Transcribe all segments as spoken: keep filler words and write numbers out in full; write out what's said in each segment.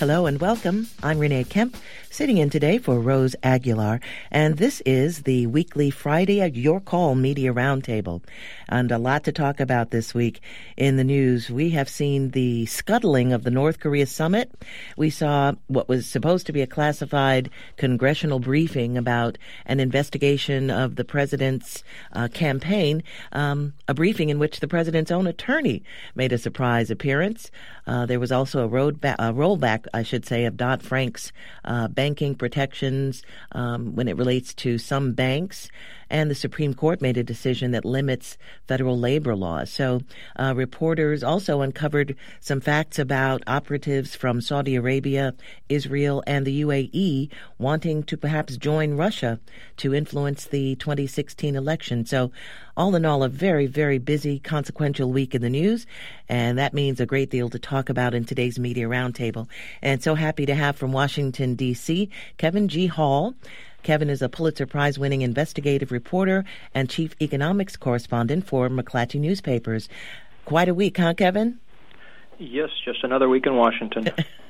Hello and welcome. I'm Renee Kemp, sitting in today for Rose Aguilar, and this is the weekly Friday Your Call Media Roundtable. And a lot to talk about this week in the news. We have seen the scuttling of the North Korea summit. We saw what was supposed to be a classified congressional briefing about an investigation of the president's uh, campaign, um, a briefing in which the president's own attorney made a surprise appearance. Uh, there was also a, road ba- a rollback, I should say, of Dodd-Frank's uh, banking protections um, when it relates to some banks. And the Supreme Court made a decision that limits federal labor laws. So uh, reporters also uncovered some facts about operatives from Saudi Arabia, Israel, and the U A E wanting to perhaps join Russia to influence the twenty sixteen election. So all in all, a very, very busy, consequential week in the news. And that means a great deal to talk about in today's Media Roundtable. And so happy to have from Washington, D C, Kevin G. Hall. Kevin is a Pulitzer Prize-winning investigative reporter and chief economics correspondent for McClatchy Newspapers. Quite a week, huh, Kevin? Yes, just another week in Washington.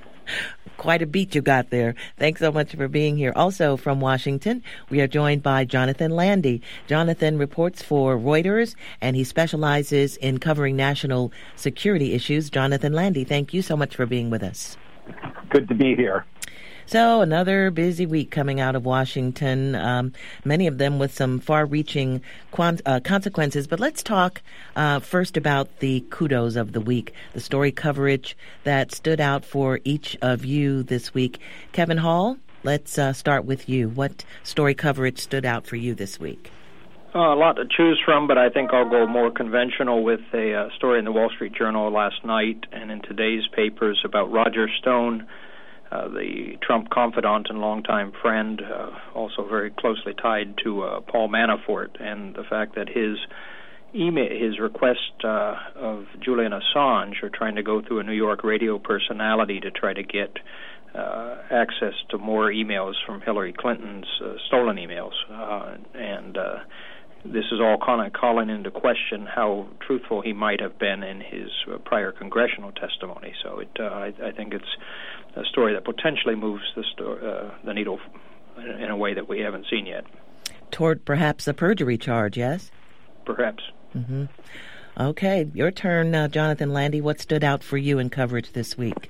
Quite a beat you got there. Thanks so much for being here. Also from Washington, we are joined by Jonathan Landy. Jonathan reports for Reuters, and he specializes in covering national security issues. Jonathan Landy, thank you so much for being with us. Good to be here. So another busy week coming out of Washington, um, many of them with some far-reaching quant- uh, consequences. But let's talk uh, first about the kudos of the week, the story coverage that stood out for each of you this week. Kevin Hall, let's uh, start with you. What story coverage stood out for you this week? Uh, a lot to choose from, but I think I'll go more conventional with a uh, story in the Wall Street Journal last night and in today's papers about Roger Stone, Uh, the Trump confidant and longtime friend, uh, also very closely tied to uh, Paul Manafort, and the fact that his email, his request uh, of Julian Assange, or trying to go through a New York radio personality to try to get uh, access to more emails from Hillary Clinton's uh, stolen emails, uh, and uh, this is all kind of calling into question how truthful he might have been in his uh, prior congressional testimony. So it, uh, I, I think it's a story that potentially moves the, sto- uh, the needle in a way that we haven't seen yet. Toward perhaps a perjury charge, yes? Perhaps. Mm-hmm. Okay, your turn, uh, Jonathan Landy. What stood out for you in coverage this week?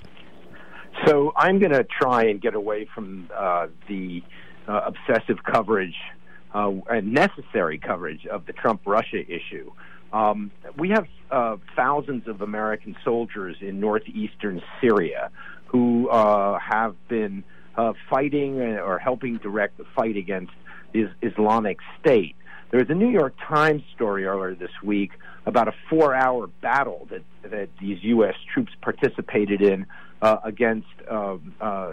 So I'm going to try and get away from uh, the uh, obsessive coverage uh, and necessary coverage of the Trump-Russia issue. Um, we have uh, thousands of American soldiers in northeastern Syria who uh, have been uh, fighting or helping direct the fight against is Islamic State. There was a New York Times story earlier this week about a four-hour battle that, that these U S troops participated in uh, against uh, uh,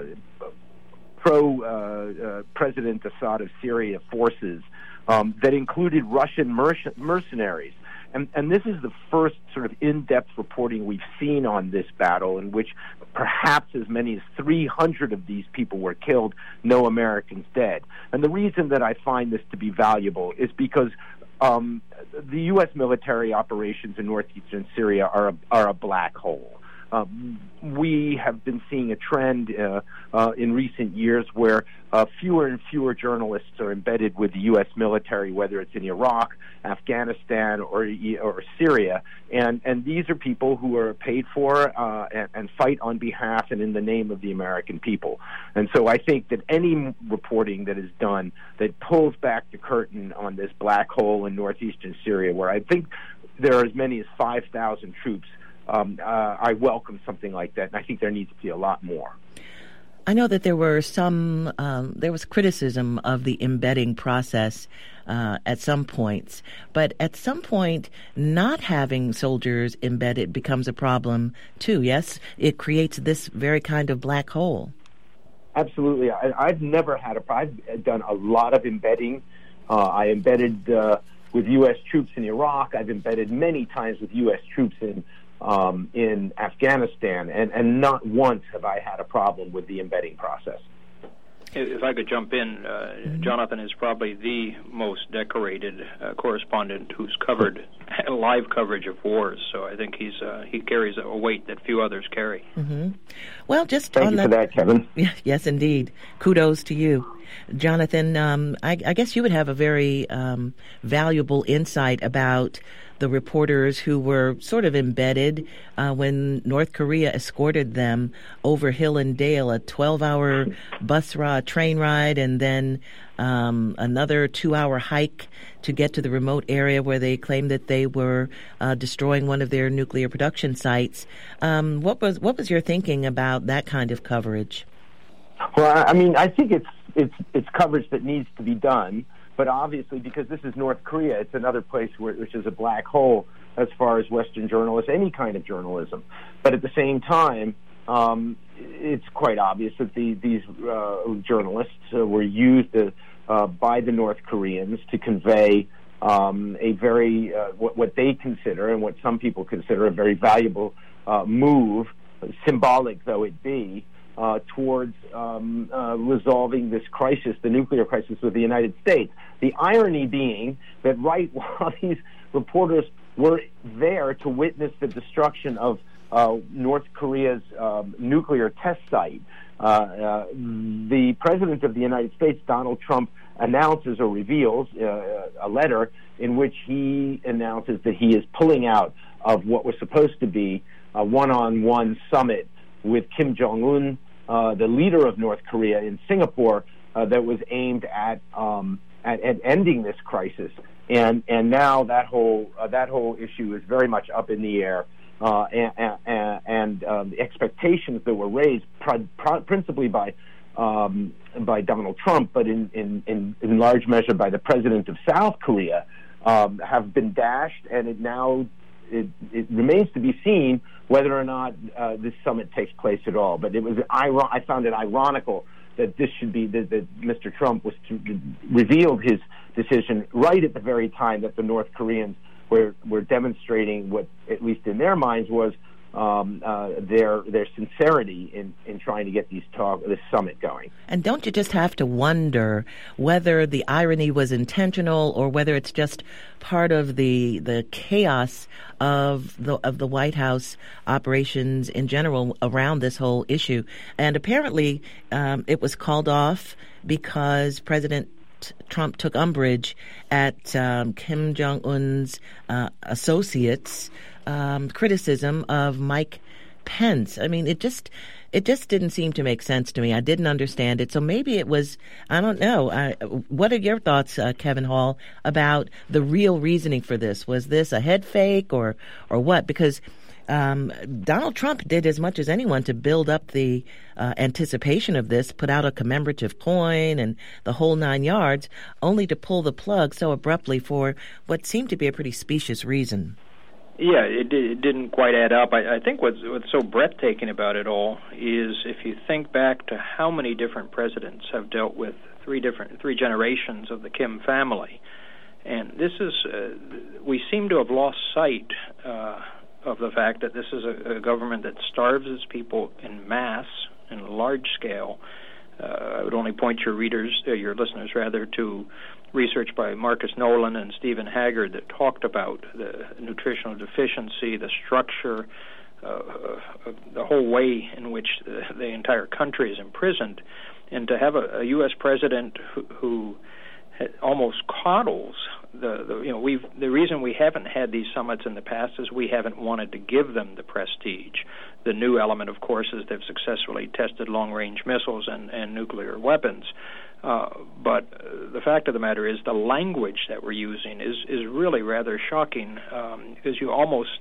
pro-President uh, uh, Assad of Syria forces um, that included Russian merc- mercenaries. And, and this is the first sort of in-depth reporting we've seen on this battle, in which perhaps as many as three hundred of these people were killed, no Americans dead. And the reason that I find this to be valuable is because um, the U S military operations in northeastern Syria are a, are a black hole. Uh, we have been seeing a trend uh, uh, in recent years where uh, fewer and fewer journalists are embedded with the U S military, whether it's in Iraq, Afghanistan, or or Syria. And, and these are people who are paid for uh, and, and fight on behalf and in the name of the American people. And so I think that any reporting that is done that pulls back the curtain on this black hole in northeastern Syria, where I think there are as many as five thousand troops, Um, uh, I welcome something like that, and I think there needs to be a lot more. I know that there were some, um, there was criticism of the embedding process uh, at some points, but at some point, not having soldiers embedded becomes a problem too, yes? It creates this very kind of black hole. Absolutely. I, I've never had a, I've done a lot of embedding. Uh, I embedded uh, with U S troops in Iraq. I've embedded many times with U S troops in Um, in Afghanistan, and, and not once have I had a problem with the embedding process. If I could jump in, uh, Jonathan is probably the most decorated uh, correspondent who's covered live coverage of wars. So I think he's uh, he carries a weight that few others carry. Mm-hmm. Well, just Thank on you that, for that, Kevin. Yes, indeed. Kudos to you. Jonathan, um, I, I guess you would have a very um, valuable insight about the reporters who were sort of embedded uh, when North Korea escorted them over hill and dale, a twelve-hour bus ride, train ride, and then um, another two-hour hike to get to the remote area where they claimed that they were uh, destroying one of their nuclear production sites. Um, what was what was your thinking about that kind of coverage? Well, I mean, I think it's it's it's coverage that needs to be done. But obviously, because this is North Korea, it's another place where, which is a black hole as far as Western journalists, any kind of journalism. But at the same time, um, it's quite obvious that the, these uh, journalists uh, were used uh, uh, by the North Koreans to convey um, a very, uh, what, what they consider and what some people consider a very valuable uh, move, symbolic though it be, Uh, towards um, uh, resolving this crisis, the nuclear crisis with the United States. The irony being that right while these reporters were there to witness the destruction of uh, North Korea's um, nuclear test site, uh, uh, the President of the United States, Donald Trump, announces or reveals uh, a letter in which he announces that he is pulling out of what was supposed to be a one-on-one summit with Kim Jong-un, uh, the leader of North Korea, in Singapore, uh, that was aimed at, um, at at ending this crisis. And and now that whole uh, that whole issue is very much up in the air, uh, and and, and um, the expectations that were raised pr- pr- principally by um, by Donald Trump, but in, in, in, in large measure by the president of South Korea, um, have been dashed, and it now it, it remains to be seen whether or not uh, this summit takes place at all. But it was iron- I found it ironical that this should be that, that Mister Trump was to, revealed his decision right at the very time that the North Koreans were were demonstrating what, at least in their minds, was um, uh, their their sincerity in, in trying to get these talk this summit going. And don't you just have to wonder whether the irony was intentional or whether it's just part of the the chaos of the of the White House operations in general around this whole issue? And apparently, um, it was called off because President Trump took umbrage at um, Kim Jong-un's uh, associates' um, criticism of Mike Pence. I mean, it just it just didn't seem to make sense to me. I didn't understand it. So maybe it was, I don't know. I, what are your thoughts, uh, Kevin Hall, about the real reasoning for this? Was this a head fake or, or what? Because Um, Donald Trump did as much as anyone to build up the uh, anticipation of this, put out a commemorative coin and the whole nine yards, only to pull the plug so abruptly for what seemed to be a pretty specious reason. Yeah, it, it didn't quite add up. I, I think what's, what's so breathtaking about it all is if you think back to how many different presidents have dealt with three different three generations of the Kim family, and this is uh, we seem to have lost sight Uh, of the fact that this is a, a government that starves its people in mass, in a large scale. Uh, I would only point your readers, uh, your listeners rather, to research by Marcus Nolan and Stephen Haggard that talked about the nutritional deficiency, the structure, uh, uh, the whole way in which the, the entire country is imprisoned. And to have a, a U S president who, who almost coddles the, the you know we've the reason we haven't had these summits in the past is we haven't wanted to give them the prestige. The new element, of course, is they've successfully tested long-range missiles and, and nuclear weapons. Uh, but uh, the fact of the matter is the language that we're using is is really rather shocking um, because you almost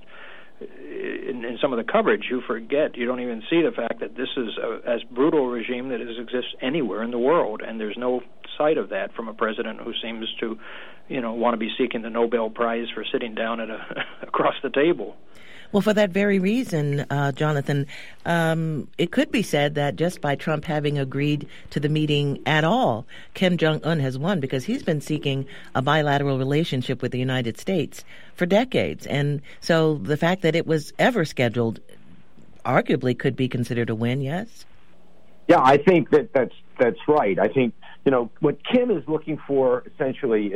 In, in some of the coverage, you forget, you don't even see the fact that this is a, as brutal a regime that is, exists anywhere in the world, and there's no sight of that from a president who seems to, you know, want to be seeking the Nobel Prize for sitting down at a across the table. Well, for that very reason, uh, Jonathan, um, it could be said that just by Trump having agreed to the meeting at all, Kim Jong-un has won because he's been seeking a bilateral relationship with the United States for decades. And so the fact that it was ever scheduled arguably could be considered a win, yes? Yeah, I think that that's, that's right. I think, you know, what Kim is looking for essentially is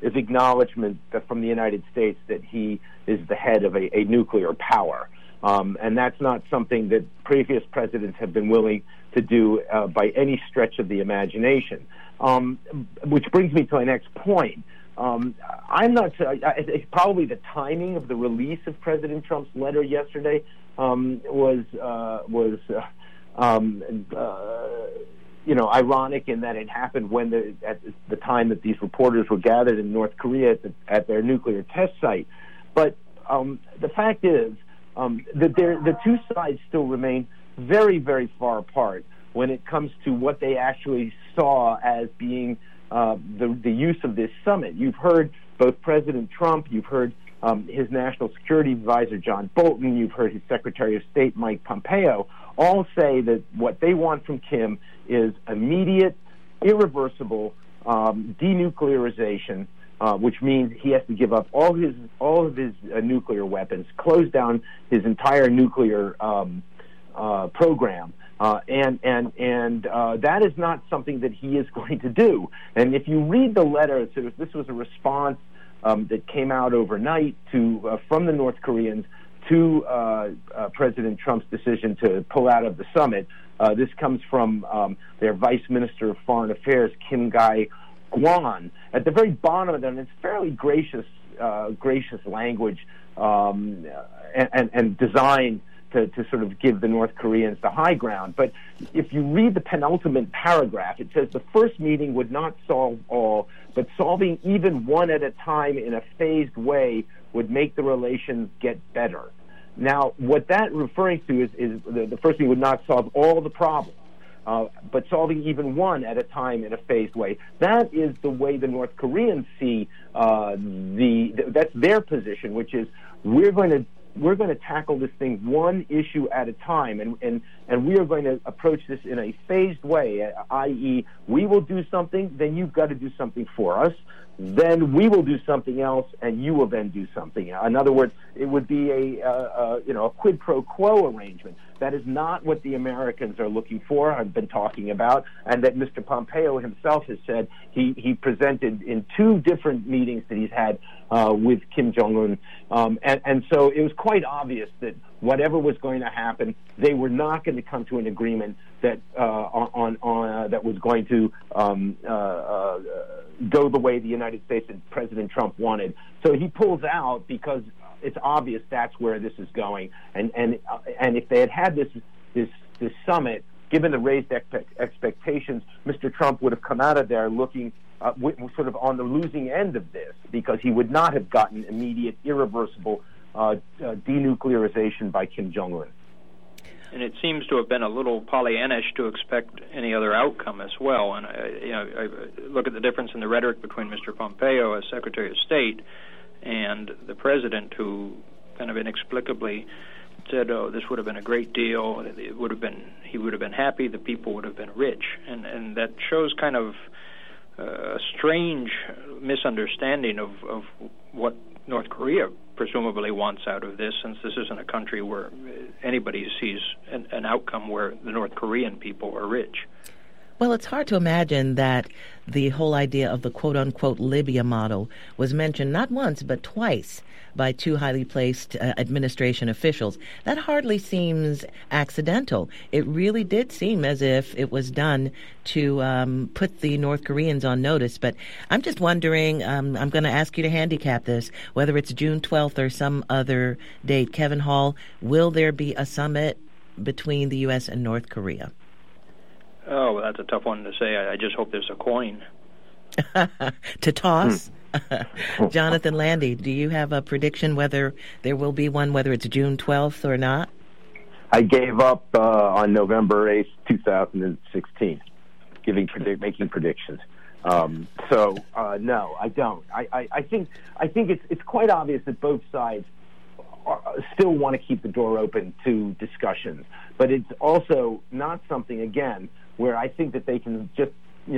is acknowledgement that from the United States that he is the head of a, a nuclear power. Um, and that's not something that previous presidents have been willing to do uh, by any stretch of the imagination. Um, which brings me to my next point. Um, I'm not uh, it's probably the timing of the release of President Trump's letter yesterday um, was uh, was uh, um, uh, you know ironic in that it happened when the at the time that these reporters were gathered in North Korea at, the, at their nuclear test site. But um, the fact is um, that the two sides still remain very, very far apart when it comes to what they actually saw as being uh, the, the use of this summit. You've heard both President Trump, you've heard um, his National Security Advisor, John Bolton, you've heard his Secretary of State, Mike Pompeo, all say that what they want from Kim is immediate, irreversible um, denuclearization, uh, which means he has to give up all his all of his uh, nuclear weapons, close down his entire nuclear um, uh, program. Uh, and and and uh, that is not something that he is going to do. And if you read the letter, so this was a response um, that came out overnight to uh, from the North Koreans to uh, uh, President Trump's decision to pull out of the summit. Uh, this comes from um, their Vice Minister of Foreign Affairs, Kim Gai-kwan. At the very bottom of them, it's fairly gracious, uh, gracious language um, and, and, and designed To, to sort of give the North Koreans the high ground. But if you read the penultimate paragraph, it says the first meeting would not solve all, but solving even one at a time in a phased way would make the relations get better. Now, what that referring to is, is the, the first thing would not solve all the problems, uh, but solving even one at a time in a phased way. That is the way the North Koreans see uh, the, the, that's their position, which is we're going to We're going to tackle this thing one issue at a time, and, and, and we are going to approach this in a phased way, that is, we will do something, then you've got to do something for us, then we will do something else, and you will then do something. In other words, it would be a, uh, uh, you know, a quid pro quo arrangement. That is not what the Americans are looking for, I've been talking about, and that Mister Pompeo himself has said he, he presented in two different meetings that he's had uh, with Kim Jong-un. Um, and, and so it was quite obvious that whatever was going to happen, they were not going to come to an agreement that uh, on, on uh, that was going to um, uh, uh, go the way the United States and President Trump wanted. So he pulls out because it's obvious that's where this is going. And and uh, and if they had had this this this summit, given the raised expe- expectations, Mister Trump would have come out of there looking uh, w- sort of on the losing end of this, because he would not have gotten immediate, irreversible uh, uh, denuclearization by Kim Jong-un. And it seems to have been a little Pollyannish to expect any other outcome as well. And I, you know, I look at the difference in the rhetoric between Mister Pompeo as Secretary of State and the president, who kind of inexplicably said, "Oh, this would have been a great deal. It would have been. He would have been happy. The people would have been rich." And and that shows kind of a strange misunderstanding of of what North Korea presumably wants out of this, since this isn't a country where anybody sees an, an outcome where the North Korean people are rich. Well, it's hard to imagine that the whole idea of the quote-unquote Libya model was mentioned not once but twice by two highly placed uh, administration officials. That hardly seems accidental. It really did seem as if it was done to um, put the North Koreans on notice. But I'm just wondering, um, I'm going to ask you to handicap this, whether it's June twelfth or some other date. Kevin Hall, will there be a summit between the U S and North Korea? Oh, well, that's a tough one to say. I, I just hope there's a coin. to toss? Hmm. Jonathan Landy, do you have a prediction whether there will be one, whether it's June twelfth or not? I gave up uh, on November eighth, twenty sixteen, giving predi- making predictions. Um, so uh, no, I don't. I, I, I think I think it's it's quite obvious that both sides are, still want to keep the door open to discussions, but it's also not something, again, where I think that they can just, you know, turn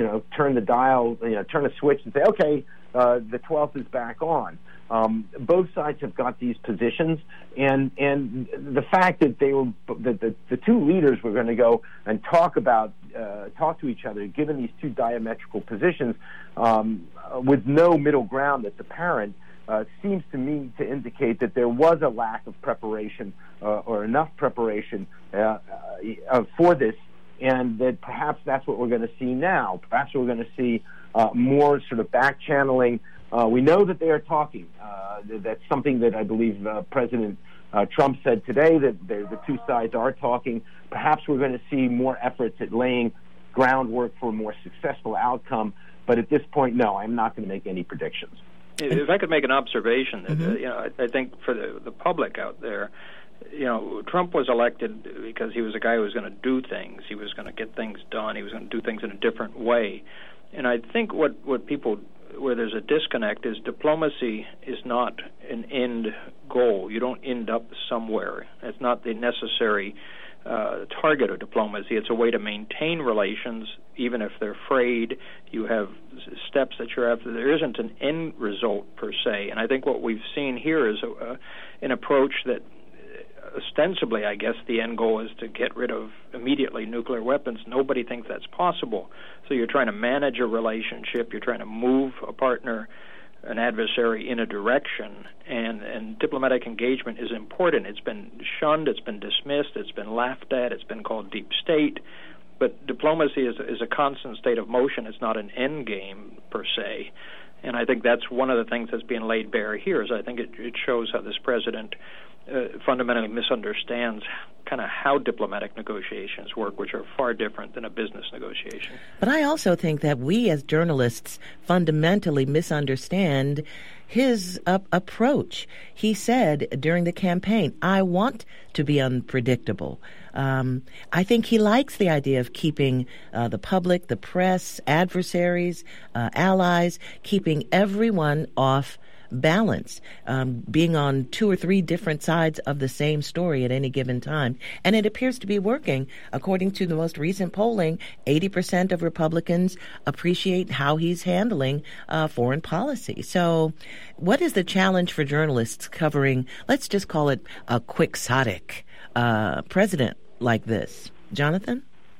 turn the dial, you know, turn a switch and say, okay, uh, the twelfth is back on. Um, both sides have got these positions, and and the fact that they were that the, the two leaders were going to go and talk about uh, talk to each other, given these two diametrical positions, um, with no middle ground that's apparent, uh, seems to me to indicate that there was a lack of preparation uh, or enough preparation uh, uh, for this, and that perhaps that's what we're going to see now. Perhaps we're going to see uh, more sort of back channeling. Uh, we know that they are talking. Uh, that's something that I believe uh, President uh, Trump said today, that the two sides are talking. Perhaps we're going to see more efforts at laying groundwork for a more successful outcome. But at this point, no, I'm not going to make any predictions. If I could make an observation, that, mm-hmm. uh, you know, I, I think for the, the public out there, you know, Trump was elected because he was a guy who was going to do things. He was going to get things done. He was going to do things in a different way. And I think what, what people... where there's a disconnect is diplomacy is not an end goal. You don't end up somewhere. It's not the necessary uh, target of diplomacy. It's a way to maintain relations, even if they're frayed. You have steps that you're after. There isn't an end result per se. And I think what we've seen here is a, uh, an approach that ostensibly, I guess, the end goal is to get rid of immediately nuclear weapons. Nobody thinks that's possible. So you're trying to manage a relationship. You're trying to move a partner, an adversary, in a direction. And, and diplomatic engagement is important. It's been shunned. It's been dismissed. It's been laughed at. It's been called deep state. But diplomacy is, is a constant state of motion. It's not an end game per se. And I think that's one of the things that's being laid bare here. Is I think it, it shows how this president Uh, fundamentally misunderstands kind of how diplomatic negotiations work, which are far different than a business negotiation. But I also think that we as journalists fundamentally misunderstand his uh, approach. He said during the campaign, I want to be unpredictable. Um, I think he likes the idea of keeping uh, the public, the press, adversaries, uh, allies, keeping everyone off balance, um, being on two or three different sides of the same story at any given time. And it appears to be working. According to the most recent polling, eighty percent of Republicans appreciate how he's handling uh, foreign policy. So what is the challenge for journalists covering, let's just call it a quixotic uh, president like this? Jonathan?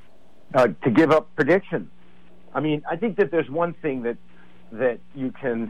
Uh, to give up predictions. I mean, I think that there's one thing that that you can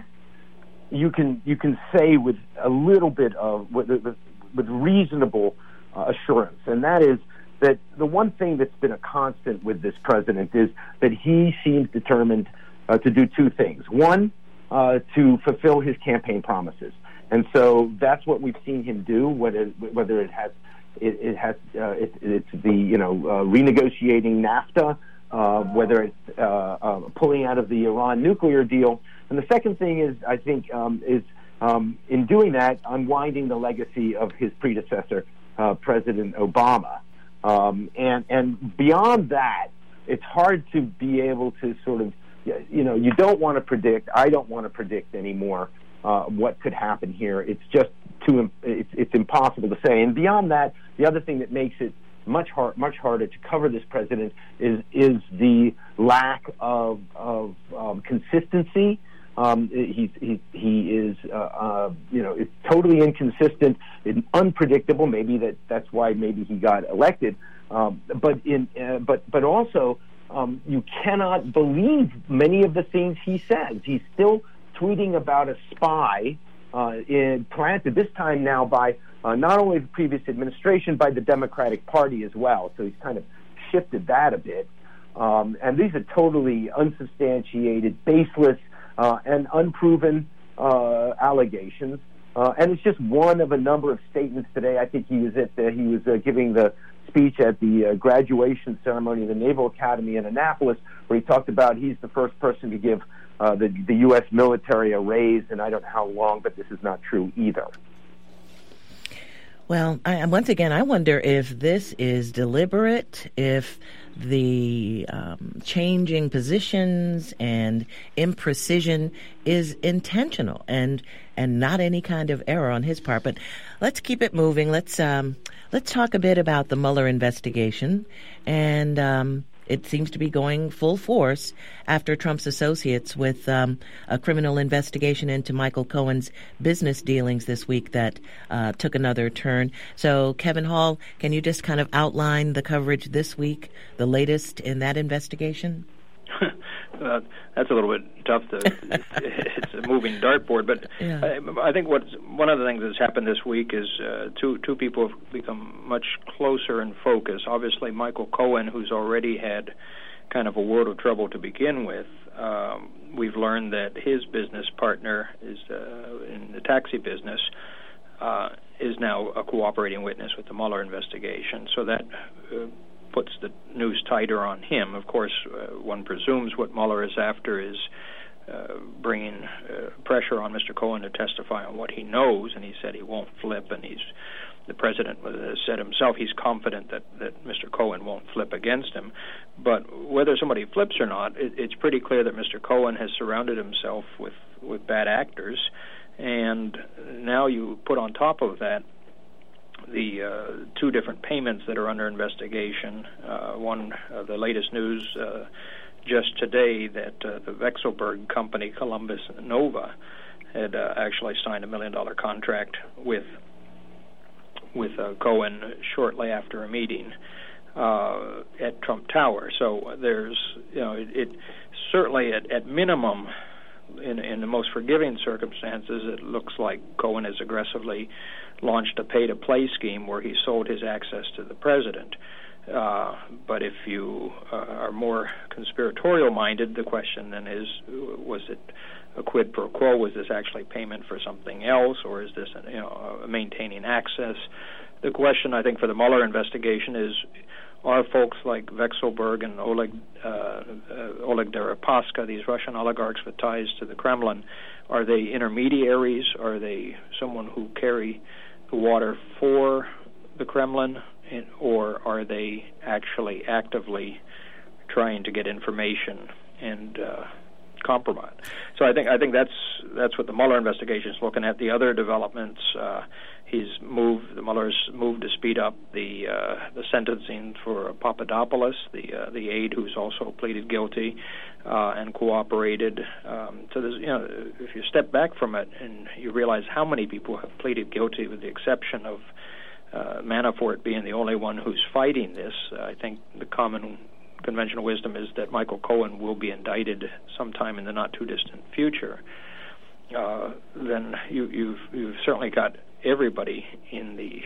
you can you can say with a little bit of with, with, with reasonable uh, assurance, and that is that the one thing that's been a constant with this president is that he seems determined uh, to do two things. One, uh, to fulfill his campaign promises, and so that's what we've seen him do. Whether whether it has it, it has uh, it, it's the you know uh, renegotiating NAFTA, uh, whether it's uh, uh, pulling out of the Iran nuclear deal. And the second thing is, I think, um, is um, in doing that, unwinding the legacy of his predecessor, uh, President Obama. Um, and and beyond that, it's hard to be able to sort of, you know, you don't want to predict. I don't want to predict anymore uh, what could happen here. It's just too. It's, it's impossible to say. And beyond that, the other thing that makes it much hard, much harder to cover this president is is the lack of of um, consistency. Um, he, he, he is, uh, uh, you know, it's totally inconsistent and unpredictable. Maybe that, that's why maybe he got elected. Um, but in, uh, but, but also, um, you cannot believe many of the things he says. He's still tweeting about a spy, uh, in, planted this time now by, uh, not only the previous administration, by the Democratic Party as well. So he's kind of shifted that a bit. Um, and these are totally unsubstantiated, baseless, Uh, and unproven uh, allegations, uh, and it's just one of a number of statements today. I think he was at the, he was uh, giving the speech at the uh, graduation ceremony of the Naval Academy in Annapolis, where he talked about he's the first person to give uh, the, the U S military a raise, and I don't know how long, but this is not true either. Well, I, once again, I wonder if this is deliberate, if the um, changing positions and imprecision is intentional and and not any kind of error on his part. But let's keep it moving. Let's um, let's talk a bit about the Mueller investigation. And um, it seems to be going full force after Trump's associates with um, a criminal investigation into Michael Cohen's business dealings this week that uh, took another turn. So, Kevin Hall, can you just kind of outline the coverage this week, the latest in that investigation? uh, that's a little bit tough to. It's a moving dartboard, but yeah. I, I think what's one of the things that's happened this week is uh, two two people have become much closer in focus. Obviously, Michael Cohen, who's already had kind of a world of trouble to begin with. Um, we've learned that his business partner is uh, in the taxi business. Uh, is now a cooperating witness with the Mueller investigation. So that uh, puts the noose tighter on him. Of course, uh, one presumes what Mueller is after is uh, bringing uh, pressure on Mister Cohen to testify on what he knows, and he said he won't flip, and he's the president has said himself he's confident that, that Mister Cohen won't flip against him. But whether somebody flips or not, it, it's pretty clear that Mister Cohen has surrounded himself with, with bad actors, and now you put on top of that the uh, two different payments that are under investigation. Uh, one, uh, the latest news uh, just today that uh, the Vexelberg company, Columbus Nova, had uh, actually signed a million dollar contract with with uh, Cohen shortly after a meeting uh, at Trump Tower. So there's, you know, it, it certainly at, at minimum, in, in the most forgiving circumstances, it looks like Cohen has aggressively launched a pay-to-play scheme where he sold his access to the president. Uh, but if you uh, are more conspiratorial-minded, the question then is, was it a quid pro quo? Was this actually payment for something else, or is this, you know, uh, maintaining access? The question, I think, for the Mueller investigation is, are folks like Vexelberg and Oleg uh, uh, Oleg Deripaska, these Russian oligarchs with ties to the Kremlin, are they intermediaries? Are they someone who carry the water for the Kremlin, in, or are they actually actively trying to get information and uh, compromise? So I think I think that's that's what the Mueller investigation is looking at. The other developments, uh, he's moved. The Mueller's moved to speed up the uh, the sentencing for Papadopoulos, the uh, the aide who's also pleaded guilty uh, and cooperated. Um, so there's, you know, if you step back from it and you realize how many people have pleaded guilty, with the exception of uh, Manafort being the only one who's fighting this, uh, I think the common conventional wisdom is that Michael Cohen will be indicted sometime in the not-too-distant future. Uh, then you, you've, you've certainly got everybody in the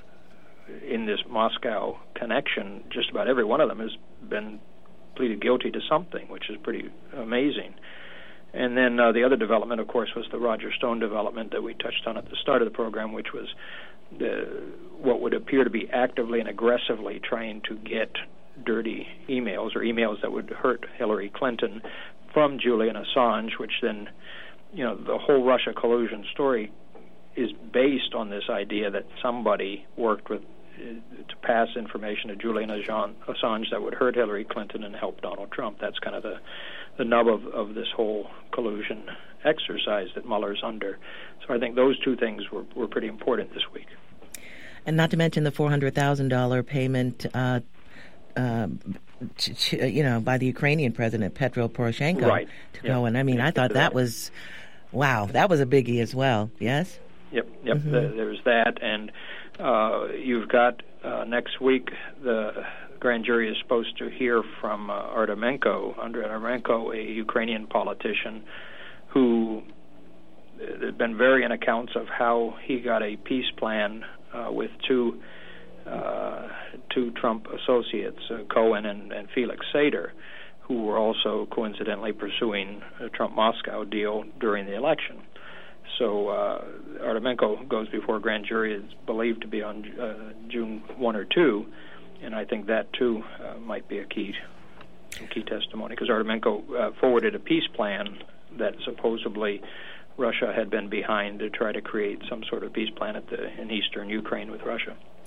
in this Moscow connection. Just about every one of them has been pleaded guilty to something, which is pretty amazing. And then uh, the other development, of course, was the Roger Stone development that we touched on at the start of the program, which was the, what would appear to be actively and aggressively trying to get dirty emails or emails that would hurt Hillary Clinton from Julian Assange, which then, you know, the whole Russia collusion story is based on this idea that somebody worked with uh, to pass information to Julian Assange that would hurt Hillary Clinton and help Donald Trump. That's kind of the, the nub of, of this whole collusion exercise that Mueller's under. So I think those two things were, were pretty important this week. And not to mention the four hundred thousand dollars payment uh, Uh, ch- ch- you know, by the Ukrainian president Petro Poroshenko right. to yep. Cohen. I mean, yep. I thought that was, wow, that was a biggie as well. Yes. Yep. Yep. Mm-hmm. The, there's that, and uh, you've got uh, next week the grand jury is supposed to hear from uh, Artemenko, Andrei Artemenko, a Ukrainian politician who there have been varying accounts of how he got a peace plan uh, with two. Uh, two Trump associates, uh, Cohen and, and Felix Sater, who were also coincidentally pursuing a Trump-Moscow deal during the election. So uh, Artemenko goes before a grand jury, is believed to be on uh, June first or two, and I think that, too, uh, might be a key key testimony, because Artemenko uh, forwarded a peace plan that supposedly Russia had been behind to try to create some sort of peace plan at the, in eastern Ukraine with Russia.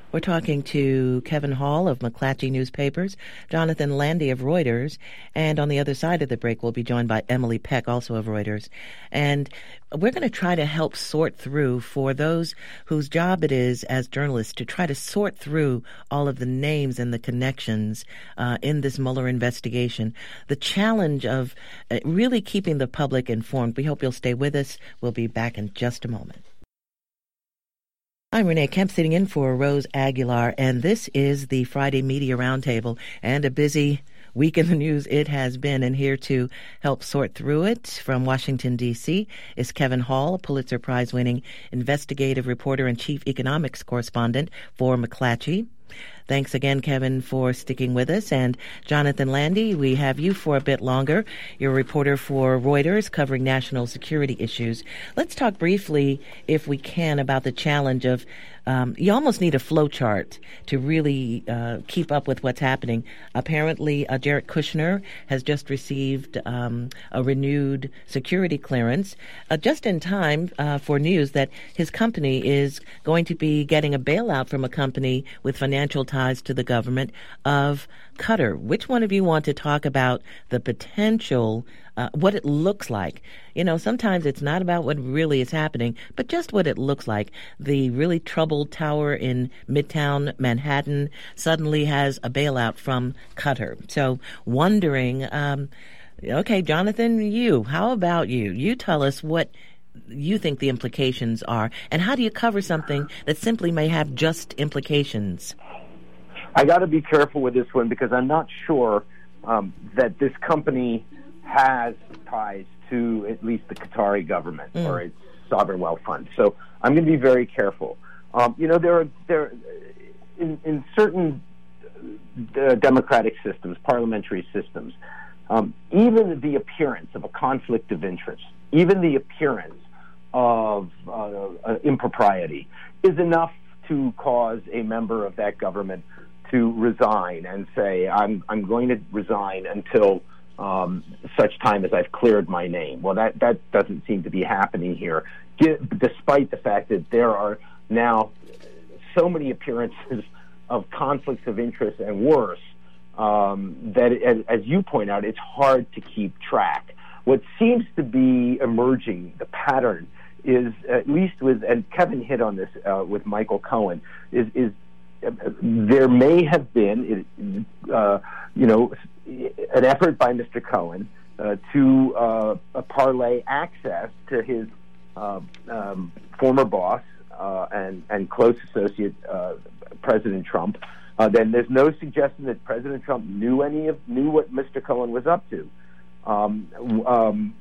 We're talking to Kevin Hall of McClatchy Newspapers, Jonathan Landy of Reuters, and on the other side of the break, we'll be joined by Emily Peck, also of Reuters. And we're going to try to help sort through, for those whose job it is as journalists, to try to sort through all of the names and the connections uh, in this Mueller investigation, the challenge of uh, really keeping the public informed. We hope you'll stay with us. We'll be back in just a moment. I'm Renee Kemp, sitting in for Rose Aguilar, and this is the Friday Media Roundtable, and a busy week in the news it has been. And here to help sort through it from Washington, D C is Kevin Hall, a Pulitzer Prize-winning investigative reporter and chief economics correspondent for McClatchy. Thanks again, Kevin, for sticking with us. And Jonathan Landy, we have you for a bit longer. You're a reporter for Reuters covering national security issues. Let's talk briefly, if we can, about the challenge of um, you almost need a flow chart to really uh, keep up with what's happening. Apparently, uh, Jared Kushner has just received um, a renewed security clearance uh, just in time uh, for news that his company is going to be getting a bailout from a company with financial ties to the government of Qatar. Which one of you want to talk about the potential, uh, what it looks like? You know, sometimes it's not about what really is happening, but just what it looks like. The really troubled tower in Midtown Manhattan suddenly has a bailout from Qatar. So wondering, um, okay, Jonathan, you, how about you? You tell us what you think the implications are, and how do you cover something that simply may have just implications? I got to be careful with this one because I'm not sure um, that this company has ties to at least the Qatari government mm. or its sovereign wealth fund. So I'm going to be very careful. Um, you know, there are there in, in certain uh, democratic systems, parliamentary systems, um, even the appearance of a conflict of interest, even the appearance of uh, uh, impropriety, is enough to cause a member of that government to resign and say, I'm I'm going to resign until um, such time as I've cleared my name. Well, that, that doesn't seem to be happening here, despite the fact that there are now so many appearances of conflicts of interest and worse, um, that, as, as you point out, it's hard to keep track. What seems to be emerging, the pattern, is at least with, and Kevin hit on this uh, with Michael Cohen, is, is uh, there may have been, uh, you know, an effort by Mister Cohen uh, to uh, parlay access to his uh, um, former boss uh, and, and close associate, uh, President Trump. Uh, then there's no suggestion that President Trump knew any of knew what Mister Cohen was up to. Um, um,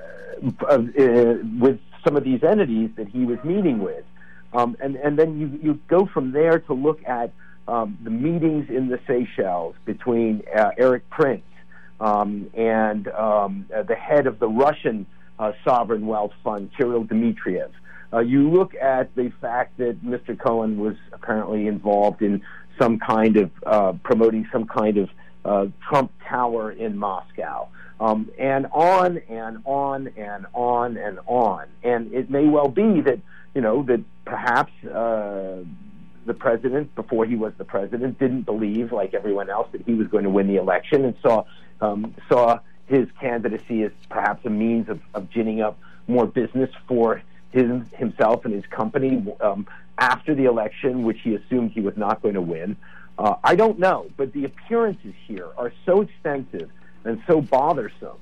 uh, uh, with some of these entities that he was meeting with. Um, and, and then you, you go from there to look at um, the meetings in the Seychelles between uh, Eric Prince um, and um, uh, the head of the Russian uh, Sovereign Wealth Fund, Kirill Dmitriev. Uh, you look at the fact that Mister Cohen was apparently involved in some kind of, uh, promoting some kind of uh, Trump Tower in Moscow. Um, and on and on and on and on. And it may well be that, you know, that perhaps uh, the president, before he was the president, didn't believe, like everyone else, that he was going to win the election and saw um, saw his candidacy as perhaps a means of, of ginning up more business for his, himself and his company um, after the election, which he assumed he was not going to win. Uh, I don't know, but the appearances here are so extensive and so bothersome,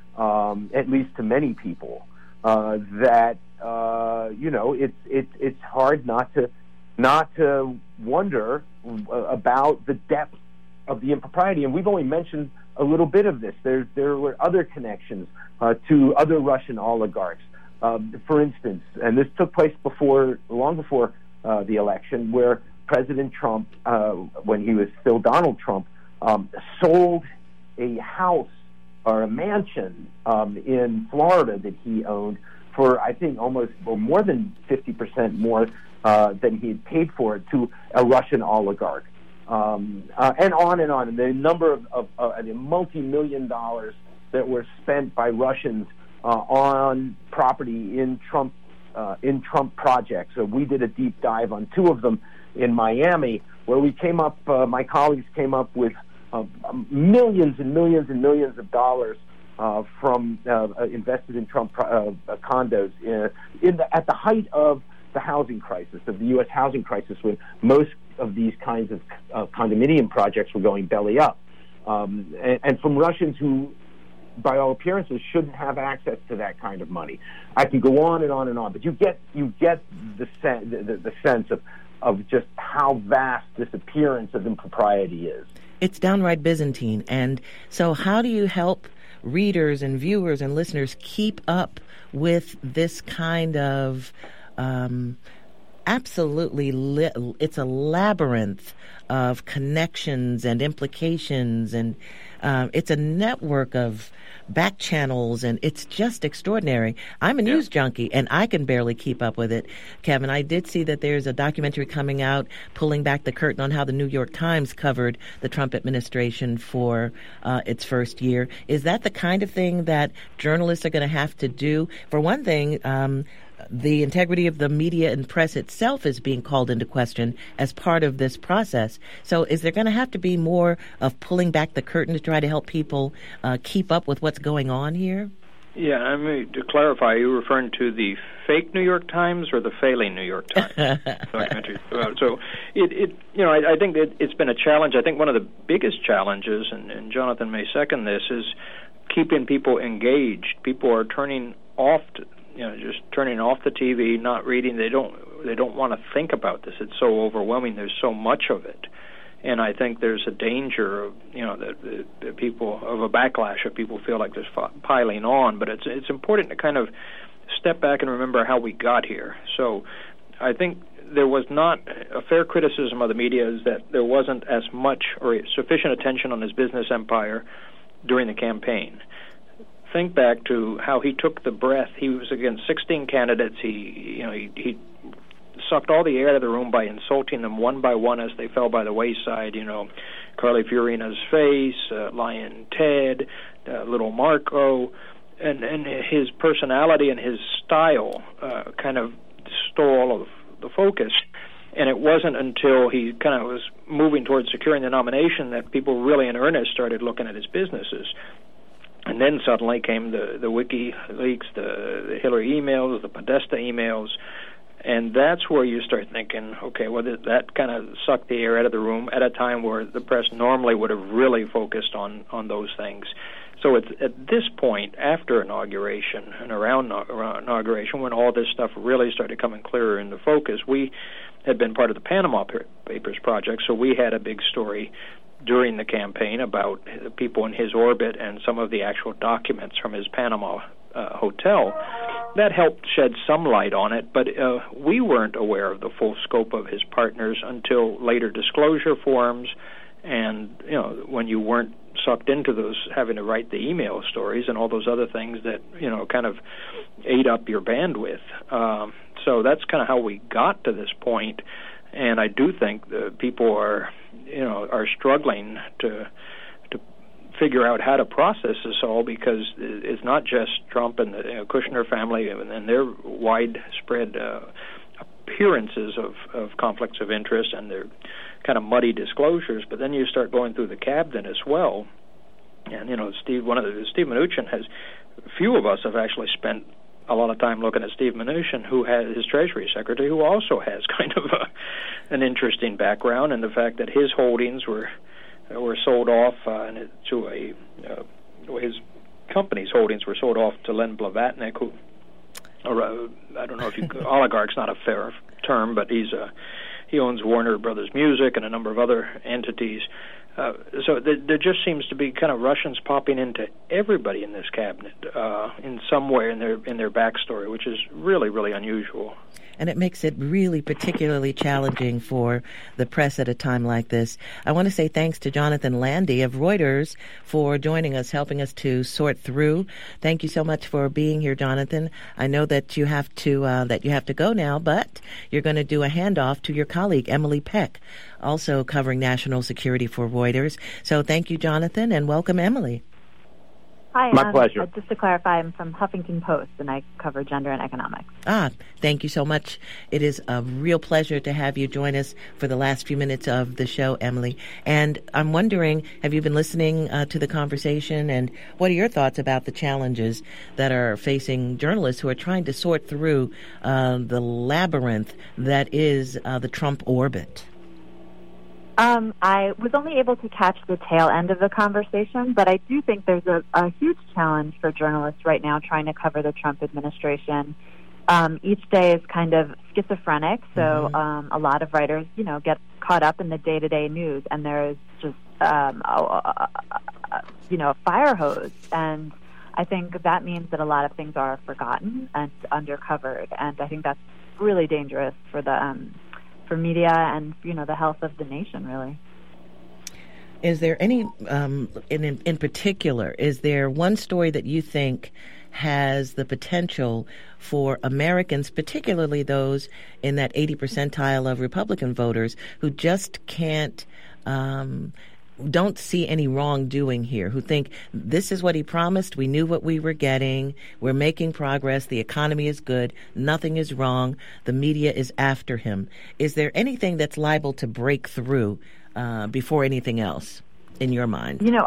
um, at least to many people, uh, that uh, you know it's it's it's hard not to not to wonder about the depth of the impropriety. And we've only mentioned a little bit of this. There there were other connections uh, to other Russian oligarchs, um, for instance, and this took place before, long before uh, the election, where President Trump, uh, when he was still Donald Trump, um, sold a house or a mansion um, in Florida that he owned for, I think, almost or more than fifty percent more uh, than he had paid for it to a Russian oligarch. Um, uh, and on and on. And the number of, of uh, multi-million dollars that were spent by Russians uh, on property in Trump uh, in Trump projects. So we did a deep dive on two of them in Miami, where we came up, uh, my colleagues came up with uh, millions and millions and millions of dollars uh, from uh, invested in Trump uh, condos in, in the, at the height of the housing crisis, of the U S housing crisis, when most of these kinds of uh, condominium projects were going belly up. Um, and, and from Russians who, by all appearances, shouldn't have access to that kind of money. I can go on and on and on, but you get you get the sen- the, the sense of of just how vast this appearance of impropriety is. It's downright Byzantine. And so how do you help readers and viewers and listeners keep up with this kind of um, absolutely, li- it's a labyrinth of connections and implications, and um, it's a network of back channels, and it's just extraordinary. I'm a news yeah. junkie, and I can barely keep up with it. Kevin, I did see that there's a documentary coming out pulling back the curtain on how the New York Times covered the Trump administration for uh, its first year. Is that the kind of thing that journalists are going to have to do? For one thing, um, the integrity of the media and press itself is being called into question as part of this process. So is there going to have to be more of pulling back the curtain to try to help people uh, keep up with what's going on here? Yeah, I mean, to clarify, are you referring to the fake New York Times or the failing New York Times documentary? So, it, it, you know, I, I think it, it's been a challenge. I think one of the biggest challenges, and, and Jonathan may second this, is keeping people engaged. People are turning off to, you know, just turning off the T V, not reading. They don't they don't want to think about this. It's so overwhelming. There's so much of it. And I think there's a danger of, you know, that, that people, of a backlash if people feel like there's piling on. But it's it's important to kind of step back and remember how we got here. So I think there was not a fair criticism of the media is that there wasn't as much or sufficient attention on his business empire during the campaign. Think back to how he took the breath. He was against sixteen candidates. He, you know, he, he sucked all the air out of the room by insulting them one by one as they fell by the wayside. You know, Carly Fiorina's face, uh, Lion Ted, uh, Little Marco, and and his personality and his style uh, kind of stole all of the focus. And it wasn't until he kind of was moving towards securing the nomination that people really in earnest started looking at his businesses. And then suddenly came the, the WikiLeaks, the, the Hillary emails, the Podesta emails, and that's where you start thinking, okay, well, that, that kind of sucked the air out of the room at a time where the press normally would have really focused on, on those things. So it's at this point, after inauguration and around, around inauguration, when all this stuff really started coming clearer into focus, we had been part of the Panama Papers project, so we had a big story during the campaign about people in his orbit and some of the actual documents from his Panama uh, hotel. That helped shed some light on it, but uh, we weren't aware of the full scope of his partners until later disclosure forums, and you know, when you weren't sucked into those, having to write the email stories and all those other things that, you know, kind of ate up your bandwidth. Um, so that's kind of how we got to this point. And I do think that people are, you know, are struggling to to figure out how to process this all, because it's not just Trump and the you know, Kushner family and, and their widespread uh, appearances of, of conflicts of interest and their kind of muddy disclosures, but then you start going through the cabinet as well. And, you know, Steve, one of the, Steve Mnuchin has, few of us have actually spent a lot of time looking at Steve Mnuchin, who has his Treasury Secretary, who also has kind of a, an interesting background, and the fact that his holdings were were sold off uh, to a uh, his company's holdings were sold off to Len Blavatnik, who, or uh, I don't know if you oligarch's not a fair term, but he's a he owns Warner Brothers Music and a number of other entities. Uh, so th- there just seems to be kind of Russians popping into everybody in this cabinet uh, in some way in their in their backstory, which is really, really unusual. And it makes it really particularly challenging for the press at a time like this. I want to say thanks to Jonathan Landy of Reuters for joining us, helping us to sort through. Thank you so much for being here, Jonathan. I know that you have to uh, that you have to go now, but you're going to do a handoff to your colleague, Emily Peck, also covering national security for Reuters. So thank you, Jonathan, and welcome, Emily. Hi, My um, pleasure. Uh, just to clarify, I'm from Huffington Post, and I cover gender and economics. Ah, thank you so much. It is a real pleasure to have you join us for the last few minutes of the show, Emily. And I'm wondering, have you been listening uh, to the conversation, and what are your thoughts about the challenges that are facing journalists who are trying to sort through uh, the labyrinth that is uh, the Trump orbit? Um, I was only able to catch the tail end of the conversation, but I do think there's a, a huge challenge for journalists right now trying to cover the Trump administration. Um, each day is kind of schizophrenic, so mm-hmm. um, a lot of writers, you know, get caught up in the day-to-day news, and there's just, um, a, a, a, you know, a fire hose. And I think that means that a lot of things are forgotten and undercovered, and I think that's really dangerous for the um, for media and, you know, the health of the nation, really. Is there any, um, in, in particular, is there one story that you think has the potential for Americans, particularly those in that eighty percentile of Republican voters, who just can't, um, don't see any wrongdoing here, who think this is what he promised, we knew what we were getting, we're making progress, the economy is good, nothing is wrong, the media is after him. Is there anything that's liable to break through uh, before anything else, in your mind? You know,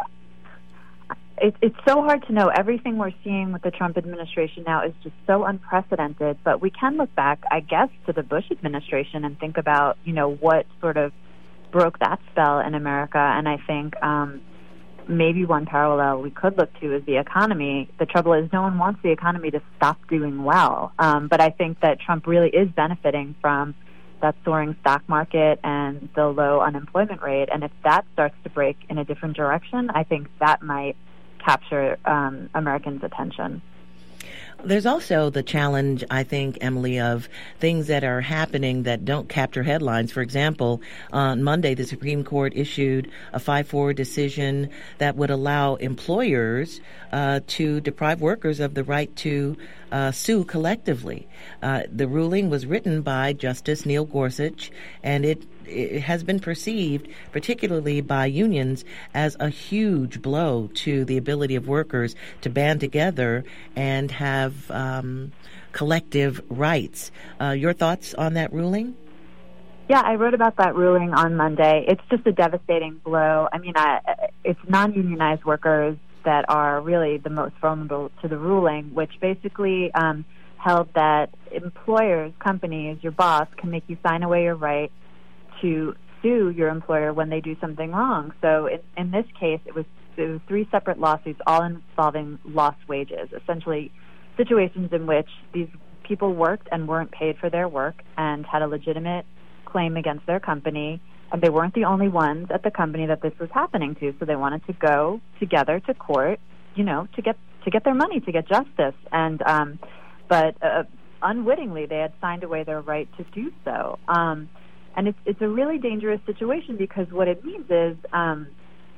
it, it's so hard to know. Everything we're seeing with the Trump administration now is just so unprecedented, but we can look back, I guess, to the Bush administration and think about, you know, what sort of broke that spell in America. And I think um, maybe one parallel we could look to is the economy. The trouble is no one wants the economy to stop doing well. Um, but I think that Trump really is benefiting from that soaring stock market and the low unemployment rate. And if that starts to break in a different direction, I think that might capture um, Americans' attention. There's also the challenge, I think, Emily, of things that are happening that don't capture headlines. For example, on Monday, the Supreme Court issued a five four decision that would allow employers uh, to deprive workers of the right to uh, sue collectively. Uh, the ruling was written by Justice Neil Gorsuch, and it It has been perceived, particularly by unions, as a huge blow to the ability of workers to band together and have um, collective rights. Uh, your thoughts on that ruling? Yeah, I wrote about that ruling on Monday. It's just a devastating blow. I mean, I, it's non-unionized workers that are really the most vulnerable to the ruling, which basically um, held that employers, companies, your boss can make you sign away your right to sue your employer when they do something wrong. So in, in this case, it was, it was three separate lawsuits, all involving lost wages, essentially situations in which these people worked and weren't paid for their work and had a legitimate claim against their company. And they weren't the only ones at the company that this was happening to, so they wanted to go together to court, you know, to get to get their money, to get justice. And um, but uh, unwittingly, they had signed away their right to do so. Um, And it's, it's a really dangerous situation because what it means is um,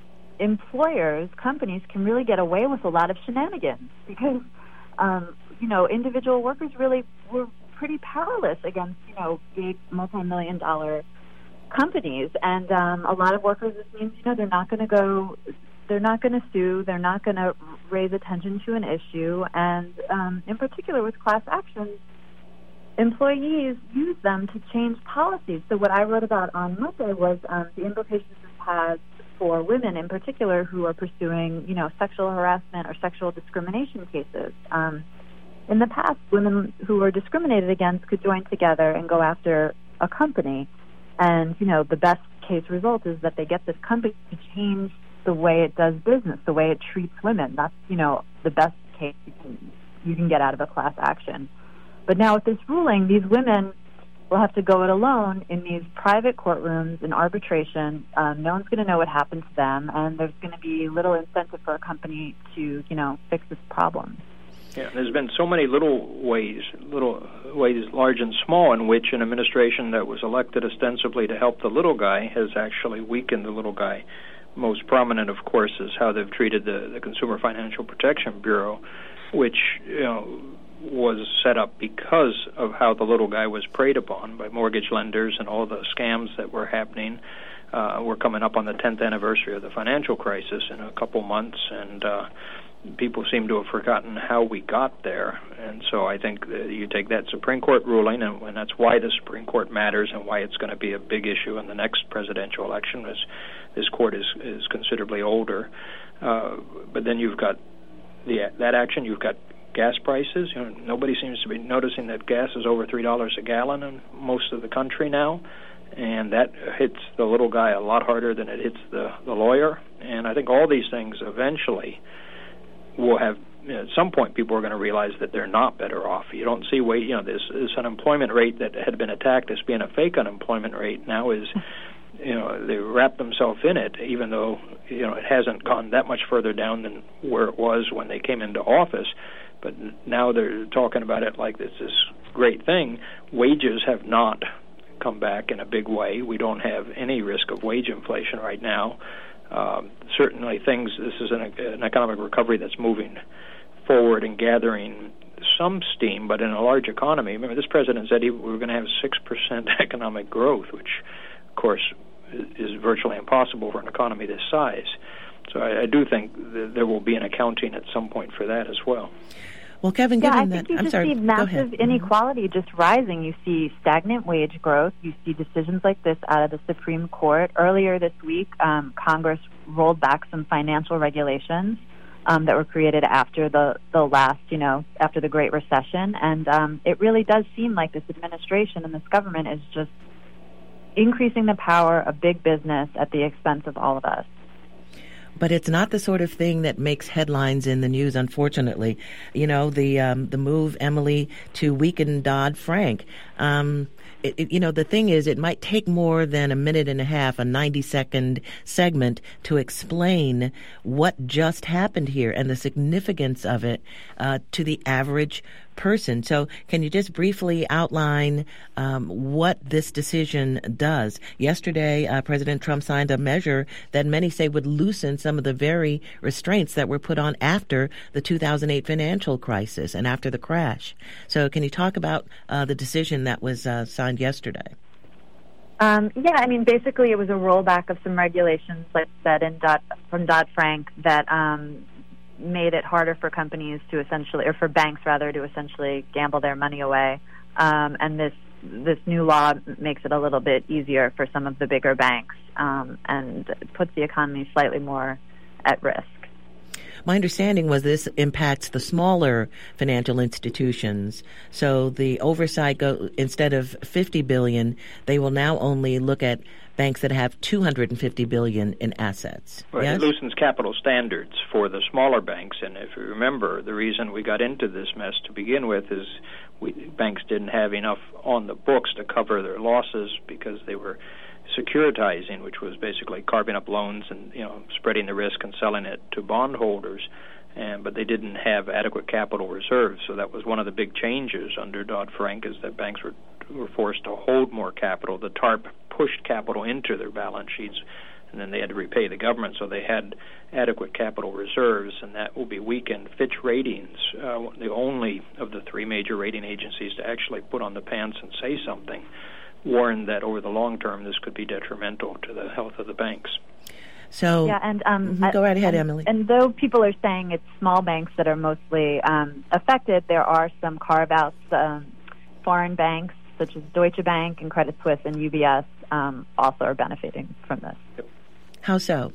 employers, companies can really get away with a lot of shenanigans because, um, you know, individual workers really were pretty powerless against, you know, big multi-million dollar companies. And um, a lot of workers, this means, you know, they're not going to go, they're not going to sue, they're not going to raise attention to an issue. And um, in particular with class actions, employees use them to change policies. So what I wrote about on Monday was um, the implications this has for women in particular who are pursuing, you know, sexual harassment or sexual discrimination cases. Um, in the past, women who were discriminated against could join together and go after a company. And, you know, the best case result is that they get this company to change the way it does business, the way it treats women. That's, you know, the best case you can, you can get out of a class action. But now with this ruling, these women will have to go it alone in these private courtrooms in arbitration. Um, no one's going to know what happened to them, and there's going to be little incentive for a company to, you know, fix this problem. Yeah, there's been so many little ways, little ways, large and small, in which an administration that was elected ostensibly to help the little guy has actually weakened the little guy. Most prominent, of course, is how they've treated the, the Consumer Financial Protection Bureau, which, you know, was set up because of how the little guy was preyed upon by mortgage lenders and all the scams that were happening. Uh, we're coming up on the tenth anniversary of the financial crisis in a couple months, and uh, people seem to have forgotten how we got there. And so I think that you take that Supreme Court ruling, and, and that's why the Supreme Court matters and why it's going to be a big issue in the next presidential election, as this court is, is considerably older. Uh, but then you've got the, that action, you've got gas prices. You know, nobody seems to be noticing that gas is over three dollars a gallon in most of the country now, and that hits the little guy a lot harder than it hits the, the lawyer. And I think all these things eventually will have, you know, at some point people are going to realize that they're not better off. You don't see wait, you know, this, this unemployment rate that had been attacked as being a fake unemployment rate now is, you know, they wrap themselves in it, even though, you know, it hasn't gone that much further down than where it was when they came into office. But now they're talking about it like this is great thing. Wages have not come back in a big way. We don't have any risk of wage inflation right now. Um, certainly things, this is an, an economic recovery that's moving forward and gathering some steam, but in a large economy. Remember, this president said he, we were going to have six percent economic growth, which, of course, is virtually impossible for an economy this size. So I, I do think that there will be an accounting at some point for that as well. Well, Kevin, yeah, given I think that, you I'm just sorry, see massive mm-hmm. inequality just rising. You see stagnant wage growth. You see decisions like this out of the Supreme Court. Earlier this week, um, Congress rolled back some financial regulations um, that were created after the, the last, you know, after the Great Recession. And um, it really does seem like this administration and this government is just increasing the power of big business at the expense of all of us. But it's not the sort of thing that makes headlines in the news, unfortunately. You know, the um, the move, Emily, to weaken Dodd-Frank. Um, it, it, you know, the thing is, it might take more than a minute and a half, a ninety-second segment, to explain what just happened here and the significance of it uh, to the average person. So can you just briefly outline um, what this decision does? Yesterday, uh, President Trump signed a measure that many say would loosen some of the very restraints that were put on after the two thousand eight financial crisis and after the crash. So can you talk about uh, the decision that was uh, signed yesterday? Um, yeah, I mean, basically it was a rollback of some regulations, like I said, in Dodd, from Dodd-Frank that um, made it harder for companies to essentially, or for banks rather, to essentially gamble their money away. Um, and this this new law makes it a little bit easier for some of the bigger banks um, and puts the economy slightly more at risk. My understanding was this impacts the smaller financial institutions. So the oversight, go, instead of fifty billion dollars, they will now only look at banks that have two hundred fifty billion dollars in assets. Right. Yes? It loosens capital standards for the smaller banks. And if you remember, the reason we got into this mess to begin with is we, banks didn't have enough on the books to cover their losses because they were securitizing, which was basically carving up loans and, you know, spreading the risk and selling it to bondholders. And but they didn't have adequate capital reserves. So that was one of the big changes under Dodd-Frank, is that banks were were forced to hold more capital. The TARP pushed capital into their balance sheets, and then they had to repay the government, so they had adequate capital reserves, and that will be weakened. Fitch Ratings, uh, the only of the three major rating agencies to actually put on the pants and say something, warned that over the long term this could be detrimental to the health of the banks. So yeah, and um, mm-hmm. go right ahead, and, Emily. And though people are saying it's small banks that are mostly um, affected, there are some carve-outs. Um, foreign banks such as Deutsche Bank and Credit Suisse and U B S um, also are benefiting from this. Yep. How so?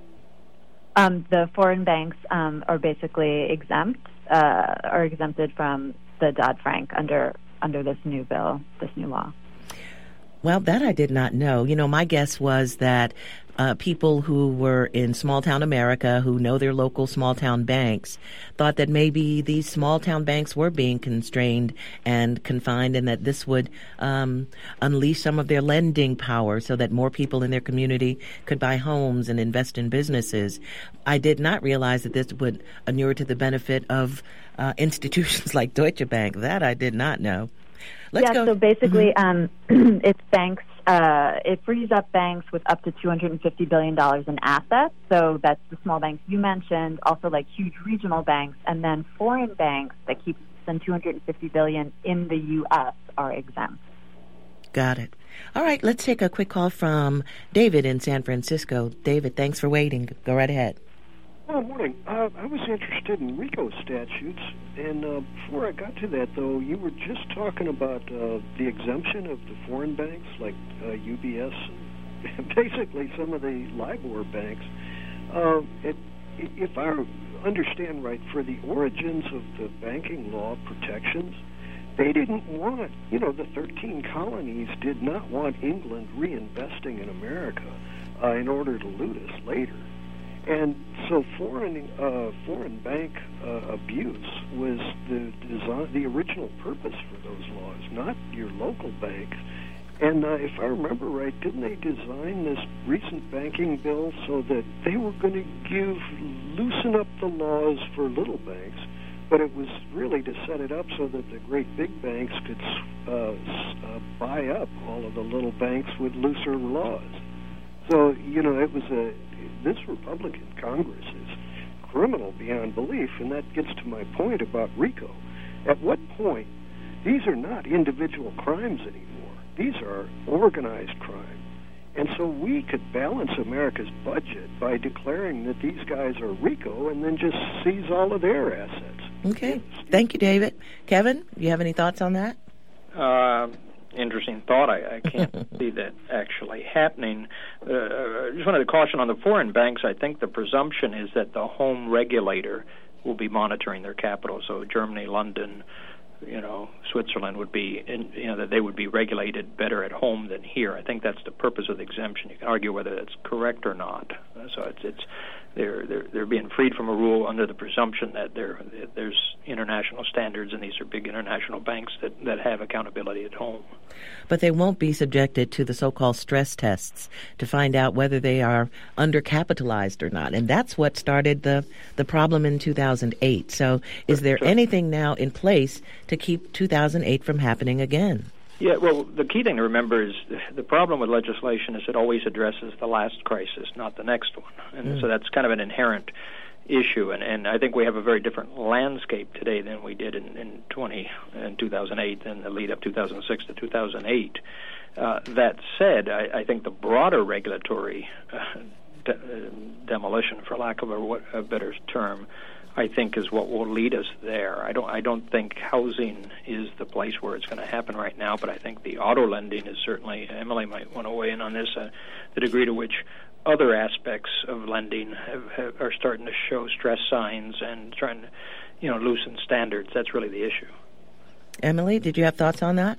Um, the foreign banks um, are basically exempt, uh, are exempted from the Dodd-Frank under under this new bill, this new law. Well, that I did not know. You know, my guess was that uh, people who were in small-town America, who know their local small-town banks, thought that maybe these small-town banks were being constrained and confined, and that this would um, unleash some of their lending power so that more people in their community could buy homes and invest in businesses. I did not realize that this would inure to the benefit of uh, institutions like Deutsche Bank. That I did not know. Let's yeah, go. so basically mm-hmm. um, it's banks, uh, it frees up banks with up to two hundred fifty billion dollars in assets. So that's the small banks you mentioned, also like huge regional banks, and then foreign banks that keep than two hundred fifty billion dollars in the U S are exempt. Got it. All right, let's take a quick call from David in San Francisco. David, thanks for waiting. Go right ahead. Well, morning. Uh, I was interested in RICO statutes, and uh, before I got to that, though, you were just talking about uh, the exemption of the foreign banks, like uh, U B S, and basically some of the LIBOR banks. Uh, it, if I understand right, for the origins of the banking law protections, they didn't want, you know, the thirteen colonies did not want England reinvesting in America uh, in order to loot us later. And so foreign uh, foreign bank uh, abuse was the design, the original purpose for those laws, not your local banks. And uh, if I remember right, didn't they design this recent banking bill so that they were going to give, loosen up the laws for little banks, but it was really to set it up so that the great big banks could uh, uh, buy up all of the little banks with looser laws. So, you know, it was a, this Republican Congress is criminal beyond belief, and that gets to my point about RICO. At what point, these are not individual crimes anymore. These are organized crime. And so we could balance America's budget by declaring that these guys are RICO and then just seize all of their assets. Okay. Thank you, David. Kevin, you have any thoughts on that? Uh, interesting thought. I, I can't see that actually happening. Uh, I just wanted to caution on the foreign banks. I think the presumption is that the home regulator will be monitoring their capital. So Germany, London, you know, Switzerland would be, in, you know, that they would be regulated better at home than here. I think that's the purpose of the exemption. You can argue whether that's correct or not. Uh, so it's it's they're they're they're being freed from a rule under the presumption that there there's international standards, and these are big international banks that that have accountability at home. But they won't be subjected to the so-called stress tests to find out whether they are undercapitalized or not. And that's what started the, the problem in two thousand eight. So is there sure. anything now in place to keep two thousand eight from happening again? Yeah, well, the key thing to remember is the problem with legislation is it always addresses the last crisis, not the next one. And mm. so that's kind of an inherent issue, and, and I think we have a very different landscape today than we did in, in twenty in two thousand eight and the lead up two thousand six to two thousand eight. Uh, that said, I, I think the broader regulatory uh, de- uh, demolition, for lack of a, a better term, I think is what will lead us there. I don't I don't think housing is the place where it's going to happen right now, but I think the auto lending is certainly, Emily might want to weigh in on this, uh, the degree to which other aspects of lending have, have, are starting to show stress signs and trying to, you know, loosen standards. That's really the issue. Emily, did you have thoughts on that?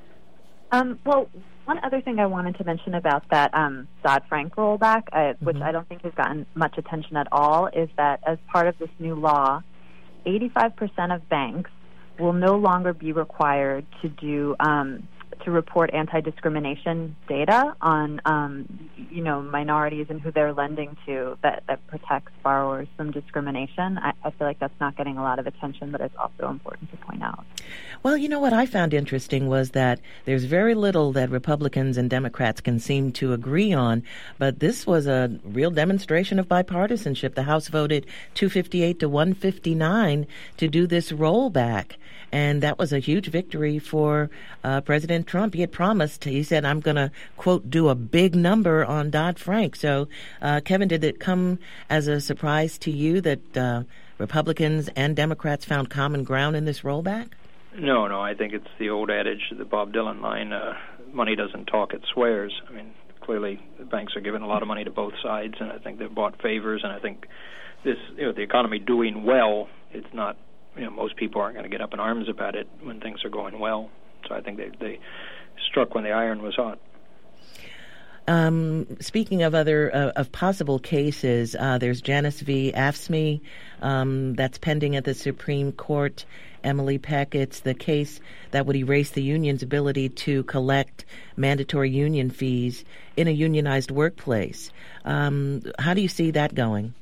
Um, well, one other thing I wanted to mention about that um, Dodd-Frank rollback, uh, mm-hmm. which I don't think has gotten much attention at all, is that as part of this new law, eighty-five percent of banks will no longer be required to do um, to report anti-discrimination data on, um, you know, minorities and who they're lending to that, that protects borrowers from discrimination. I, I feel like that's not getting a lot of attention, but it's also important to point out. Well, you know what I found interesting was that there's very little that Republicans and Democrats can seem to agree on, but this was a real demonstration of bipartisanship. The House voted two fifty-eight to one fifty-nine to do this rollback, and that was a huge victory for uh, President Trump. He had promised, he said, I'm going to, quote, do a big number on Dodd-Frank. So, uh, Kevin, did it come as a surprise to you that uh, Republicans and Democrats found common ground in this rollback? No, no, I think it's the old adage, the Bob Dylan line, uh, money doesn't talk, it swears. I mean, clearly the banks are giving a lot of money to both sides, and I think they've bought favors, and I think this, you know, the economy doing well, it's not, you know, most people aren't going to get up in arms about it when things are going well. So I think they, they struck when the iron was hot. Um, speaking of other uh, of possible cases, uh, there's Janus v. AFSCME um, that's pending at the Supreme Court. Emily Peck, it's the case that would erase the union's ability to collect mandatory union fees in a unionized workplace. Um, how do you see that going?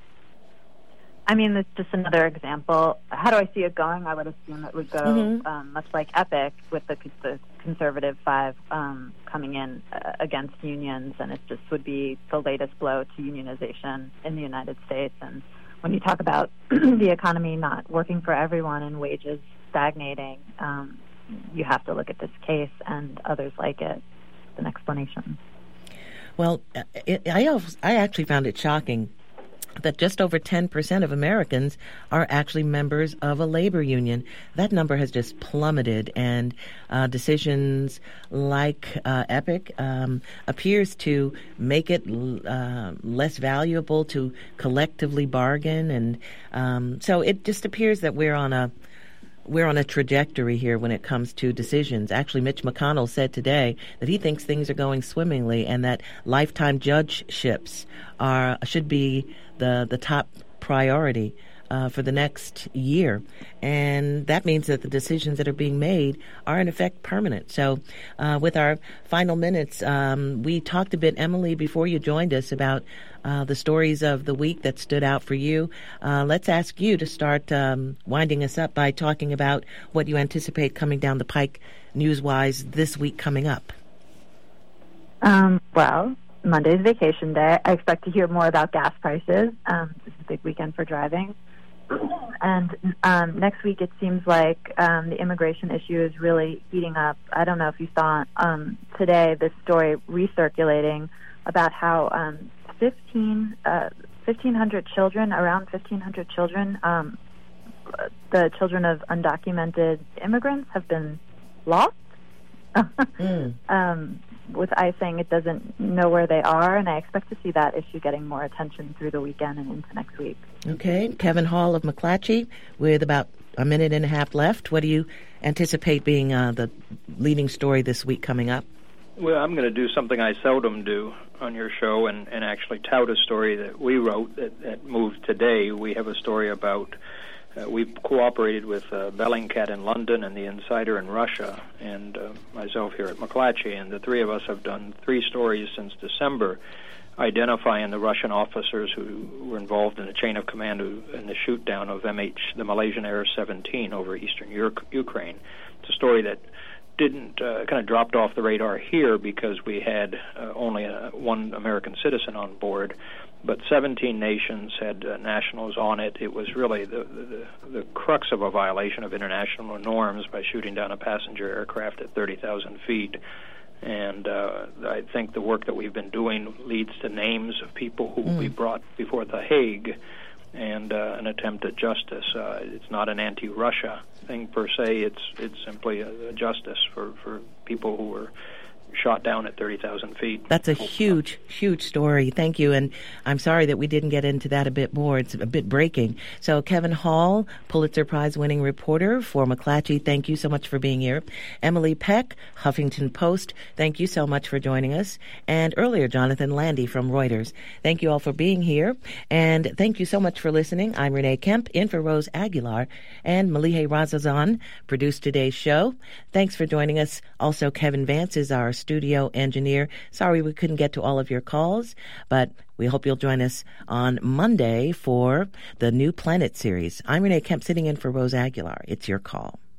I mean, it's just another example. How do I see it going? I would assume it would go mm-hmm. um, much like Epic, with the, the conservative five um, coming in uh, against unions, and it just would be the latest blow to unionization in the United States. And when you talk about the economy not working for everyone and wages stagnating, um, you have to look at this case and others like it as an explanation. Well, it, I I actually found it shocking that just over ten percent of Americans are actually members of a labor union. That number has just plummeted, and uh, decisions like uh, Epic um, appears to make it uh, less valuable to collectively bargain, and um, so it just appears that we're on a We're on a trajectory here when it comes to decisions. Actually, Mitch McConnell said today that he thinks things are going swimmingly and that lifetime judgeships are should be the, the top priority uh, for the next year. And that means that the decisions that are being made are, in effect, permanent. So uh, with our final minutes, um, we talked a bit, Emily, before you joined us, about Uh, the stories of the week that stood out for you. Uh, let's ask you to start um, winding us up by talking about what you anticipate coming down the pike news-wise this week coming up. Um, well, Monday's vacation day. I expect to hear more about gas prices. Um, this is a big weekend for driving. And um, next week it seems like um, the immigration issue is really heating up. I don't know if you saw um, today this story recirculating about how um, fifteen, uh, fifteen hundred children, around fifteen hundred children, um, the children of undocumented immigrants have been lost. mm. um, with ICE saying it doesn't know where they are, and I expect to see that issue getting more attention through the weekend and into next week. Okay. Kevin Hall of McClatchy, with about a minute and a half left. What do you anticipate being uh, the leading story this week coming up? Well, I'm going to do something I seldom do on your show and, and actually tout a story that we wrote that, that moved today. We have a story about, uh, we've cooperated with uh, Bellingcat in London and The Insider in Russia, and uh, myself here at McClatchy, and the three of us have done three stories since December identifying the Russian officers who were involved in the chain of command who, in the shoot-down of M H, the Malaysian Air seventeen over eastern Ur- Ukraine. It's a story that didn't uh, kind of dropped off the radar here because we had uh, only uh, one American citizen on board, but seventeen nations had uh, nationals on it. It was really the, the the crux of a violation of international norms by shooting down a passenger aircraft at thirty thousand feet. And uh, I think the work that we've been doing leads to names of people who mm. will be brought before The Hague and uh, an attempt at justice. Uh, it's not an anti-Russia thing per se. It's it's simply a, a justice for, for people who were shot down at thirty thousand feet. That's a huge, huge story. Thank you. And I'm sorry that we didn't get into that a bit more. It's a bit breaking. So Kevin Hall, Pulitzer Prize-winning reporter for McClatchy, thank you so much for being here. Emily Peck, Huffington Post, thank you so much for joining us. And earlier, Jonathan Landy from Reuters. Thank you all for being here. And thank you so much for listening. I'm Renee Kemp, in for Rose Aguilar. And Malihe Razazan produced today's show. Thanks for joining us. Also, Kevin Vance is our studio engineer. Sorry we couldn't get to all of your calls, but we hope you'll join us on Monday for the New Planet series. I'm Renee Kemp, sitting in for Rose Aguilar. It's your call.